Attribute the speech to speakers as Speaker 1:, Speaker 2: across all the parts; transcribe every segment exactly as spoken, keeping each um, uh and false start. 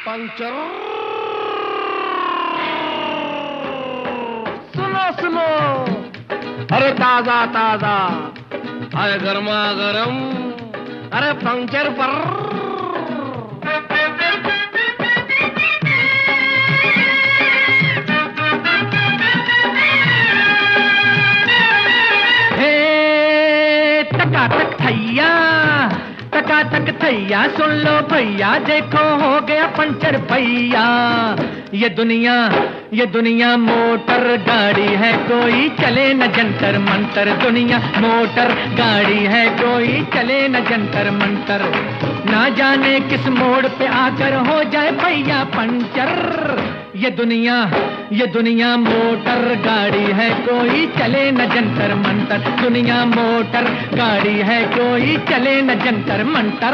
Speaker 1: Puncture. सुनो सुनो, अरे ताजा ताजा, अरे गर्मा गरम, अरे पंचर पर। टकाटक थैया, टकाटक थैया, सुन लो भैया, देखो हो गया पंचर भैया। ये दुनिया ये दुनिया मोटर गाड़ी है, कोई चले न जंतर मंतर। दुनिया मोटर गाड़ी है, कोई चले न जंतर मंतर। ना जाने किस मोड़ पे आकर हो जाए भैया पंचर। ये दुनिया ये दुनिया मोटर गाड़ी है, कोई चले न जंतर मंतर। दुनिया मोटर गाड़ी है, कोई चले न जंतर मंतर।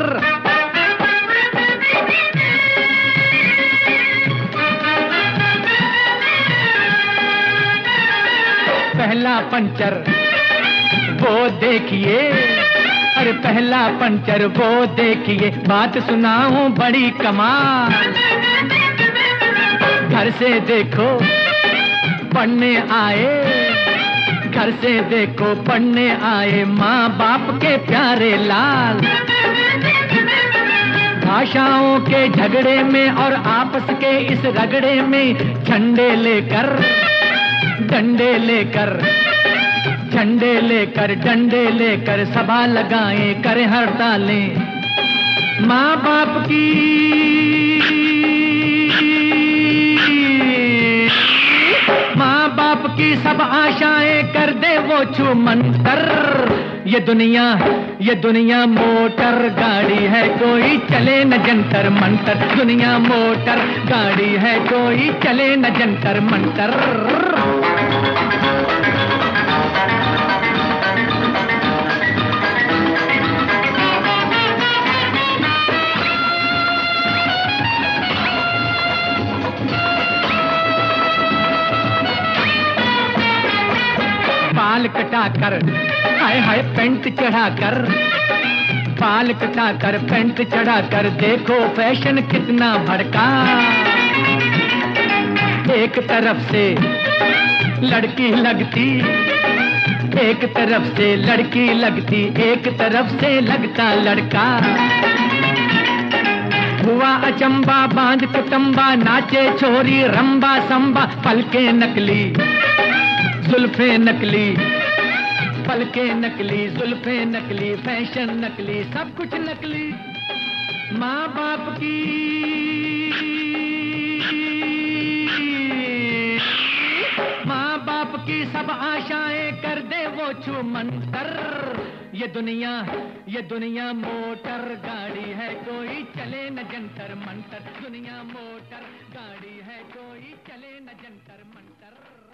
Speaker 1: पहला पंचर वो देखिए, अरे पहला पंचर वो देखिए, बात सुनाऊं बड़ी कमाल। घर से देखो पढ़ने आए, घर से देखो पढ़ने आए, माँ बाप के प्यारे लाल। भाषाओं के झगड़े में और आपस के इस रगड़े में झंडे लेकर डंडे लेकर झंडे लेकर डंडे लेकर सभा लगाए, करे हड़तालें। माँ बाप की माँ बाप की सब आशाएं कर दे वो छू मंतर। ये दुनिया ये दुनिया मोटर गाड़ी है, कोई चले न जंतर मंतर। दुनिया मोटर गाड़ी है, कोई चले न जंतर मंतर। बाल कटाकर हाय हाय पेंट चढ़ाकर, बाल कटाकर पेंट चढ़ाकर, देखो फैशन कितना भड़का। एक तरफ से लड़की लगती, एक तरफ से लड़की लगती, एक तरफ से लगता लड़का। हुआ अचंबा बांध कुटुंबा, नाचे छोरी रंबा संबा। पलके नकली जुल्फे नकली, पलके नकली जुल्फे नकली, फैशन नकली, सब कुछ नकली। माँ बाप की माँ बाप की सब आशाएं कर दे वो छू मंतर। ये दुनिया ये दुनिया मोटर गाड़ी है, कोई चले न जंतर मंतर। दुनिया मोटर गाड़ी है, कोई चले न जंतर मंतर।